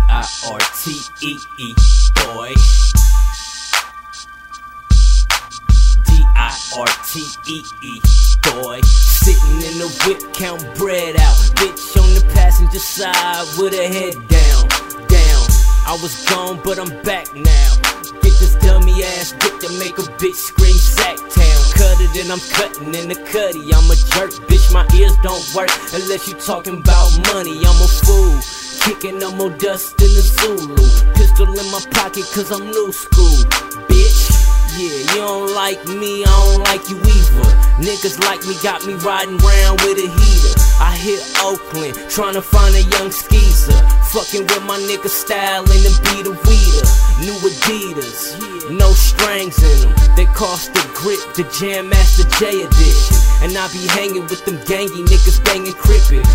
D-I-R-T-E-E, boy. D-I-R-T-E-E, boy. Sitting in the whip, count bread out. Bitch on the passenger side with her head down. I was gone, but I'm back now. Get this dummy ass dick to make a bitch scream Sacktown. Cut it and I'm cutting in the cutty. I'm a jerk, bitch, my ears don't work unless you talking about money. I'm a fool, kicking up more dust than the Zulu. Pistol in my pocket cause I'm new school, bitch. Yeah, you don't like me, I don't like you either. Niggas like me got me riding round with a heater. I hit Oakland, tryna find a young skeezer. Fucking with my nigga style and them beat a weeder. New Adidas, no strings in them. They cost the grip, the Jam Master J edition. And I be hanging with them gangy niggas banging crippin'.